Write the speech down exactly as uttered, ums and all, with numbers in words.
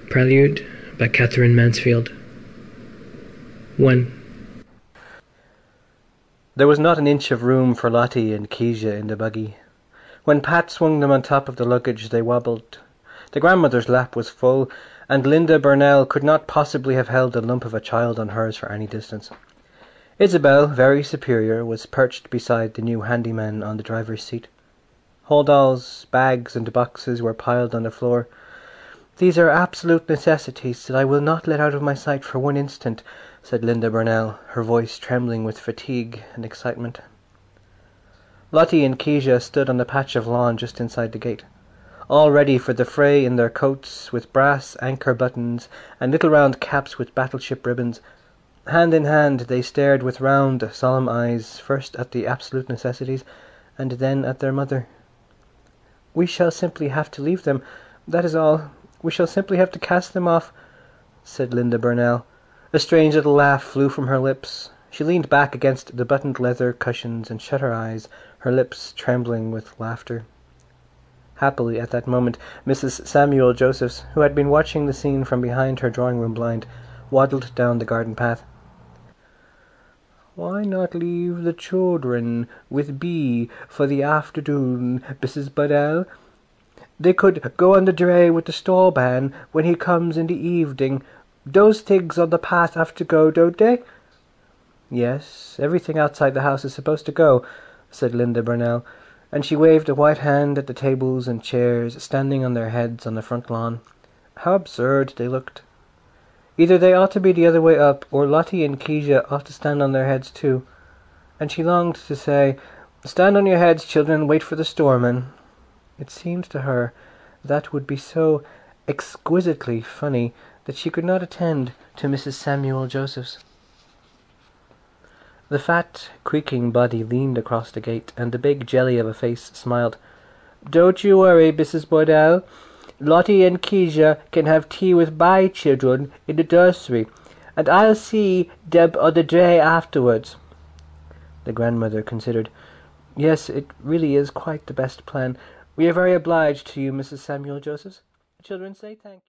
Prelude by Katherine Mansfield. one. There was not an inch of room for Lottie and Keisha in the buggy. When Pat swung them on top of the luggage, they wobbled. The grandmother's lap was full, and Linda Burnell could not possibly have held the lump of a child on hers for any distance. Isabel, very superior, was perched beside the new handyman on the driver's seat. Holdalls, bags and boxes were piled on the floor. "These are absolute necessities that I will not let out of my sight for one instant," said Linda Burnell, her voice trembling with fatigue and excitement. Lottie and Keisha stood on the patch of lawn just inside the gate, all ready for the fray in their coats with brass anchor buttons and little round caps with battleship ribbons. Hand in hand they stared with round, solemn eyes, first at the absolute necessities and then at their mother. "We shall simply have to leave them, that is all. We shall simply have to cast them off," said Linda Burnell. A strange little laugh flew from her lips. She leaned back against the buttoned leather cushions and shut her eyes, her lips trembling with laughter. Happily, at that moment, Missus Samuel Josephs, who had been watching the scene from behind her drawing-room blind, waddled down the garden path. "Why not leave the children with Bee for the afternoon, Missus Burnell? They could go on the dray with the stallman when he comes in the evening. Those things on the path have to go, don't they?" "Yes, everything outside the house is supposed to go," said Linda Burnell, and she waved a white hand at the tables and chairs standing on their heads on the front lawn. How absurd they looked. Either they ought to be the other way up, or Lottie and Keisha ought to stand on their heads too. And she longed to say, "Stand on your heads, children, and wait for the storeman." It seemed to her that would be so exquisitely funny that she could not attend to Missus Samuel Josephs. The fat, creaking body leaned across the gate, and the big jelly of a face smiled. "Don't you worry, Missus Burnell. Lottie and Keisha can have tea with my children in the nursery, and I'll see them on the dray afterwards." The grandmother considered. "Yes, it really is quite the best plan. We are very obliged to you, Missus Samuel Josephs." The children say thank you.